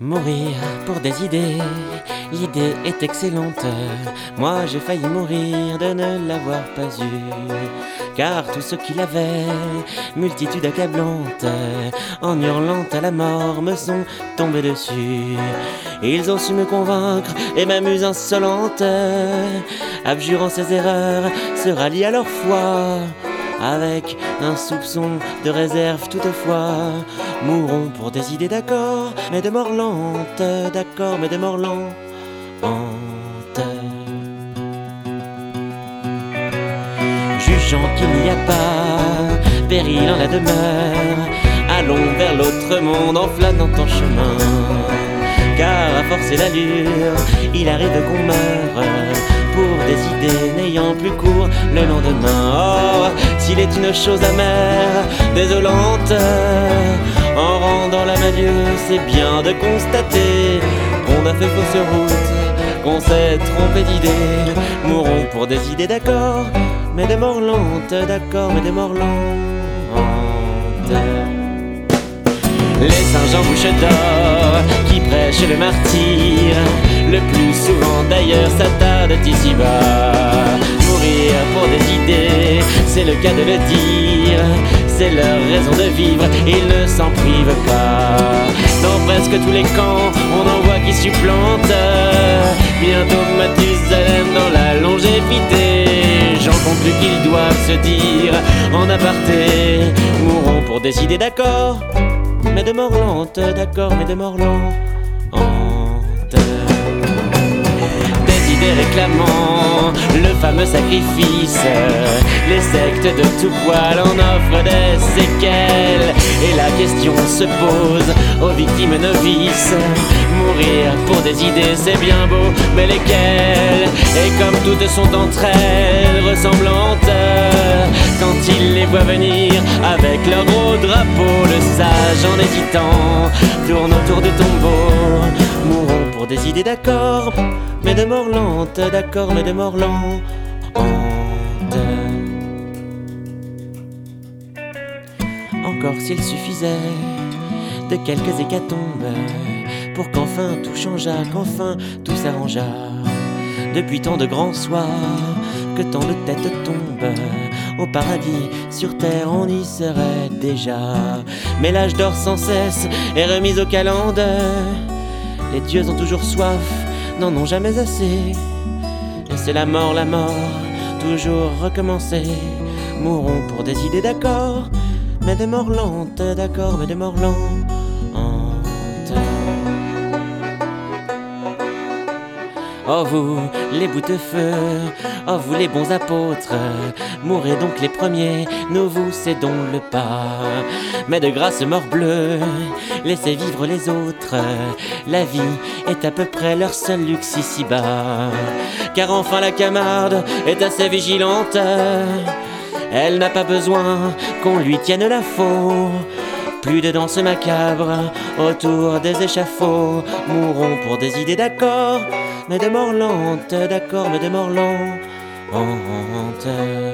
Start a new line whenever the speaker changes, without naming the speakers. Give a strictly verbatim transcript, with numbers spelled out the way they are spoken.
Mourir pour des idées, l'idée est excellente. Moi j'ai failli mourir de ne l'avoir pas eu, car tous ceux qui l'avaient, multitude accablante, en hurlant à la mort me sont tombés dessus. Ils ont su me convaincre et m'amuse insolente, abjurant ses erreurs, se rallient à leur foi, avec un soupçon de réserve toutefois. Mourront pour des idées d'accord, mais de mort lente, d'accord, mais de mort lente. Jugeant qu'il n'y a pas péril en la demeure, allons vers l'autre monde en flânant en chemin, car à forcer l'allure, il arrive qu'on meure pour des idées n'ayant plus cours le lendemain. Oh, s'il est une chose amère, désolante, en rendant l'âme à Dieu, c'est bien de constater qu'on a fait fausse route, qu'on s'est trompé d'idées. Mourons pour des idées d'accord, mais de mort lente, d'accord, mais de mort lente. Les saints Jean bouche d'or qui prêchent le martyr, le plus souvent d'ailleurs s'attardent ici-bas. Mourir pour des idées, c'est le cas de le dire, c'est leur raison de vivre, ils ne s'en privent pas. Dans presque tous les camps, on en voit qui supplantent bientôt Mathusalem dans la longévité. J'en conclus qu'ils doivent se dire en aparté, mourront pour des idées d'accord, mais de mort lente, d'accord, mais de mort lente. Des idées réclamant le fameux sacrifice, les sectes de tout poil en offrent des séquelles, et la question se pose aux victimes novices. Mourir pour des idées c'est bien beau, mais lesquelles? Et comme toutes sont entre elles ressemblantes, quand il les voit venir avec leur gros drapeau, le sage en hésitant tourne autour du tombeau. Mourons pour des idées d'accord, mais de mort lente, d'accord, mais de mort lente. Encore s'il suffisait de quelques hécatombes pour qu'enfin tout changeât, qu'enfin tout s'arrangeât. Depuis tant de grands soirs, que tant de têtes tombent, au paradis, sur terre, on y serait déjà. Mais l'âge d'or sans cesse est remis aux calendes. Les dieux ont toujours soif, n'en ont jamais assez. Et c'est la mort, la mort, toujours recommencer. Mourons pour des idées d'accord, mais de mort lente, d'accord, mais de mort lente. Oh vous, les bouts de feu, oh vous les bons apôtres, mourrez donc les premiers, nous vous cédons le pas. Mais de grâce morbleu, laissez vivre les autres, la vie est à peu près leur seul luxe ici-bas. Car enfin la Camarde est assez vigilante, elle n'a pas besoin qu'on lui tienne la faux. Plus de danse macabre autour des échafauds, mourons pour des idées d'accord, mais de mort lente, d'accord, mais de mort lente.